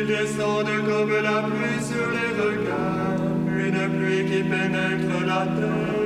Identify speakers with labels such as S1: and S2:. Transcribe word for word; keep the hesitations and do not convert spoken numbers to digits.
S1: Qu'ils descendent comme la pluie sur les regards, une pluie qui pénètre la terre.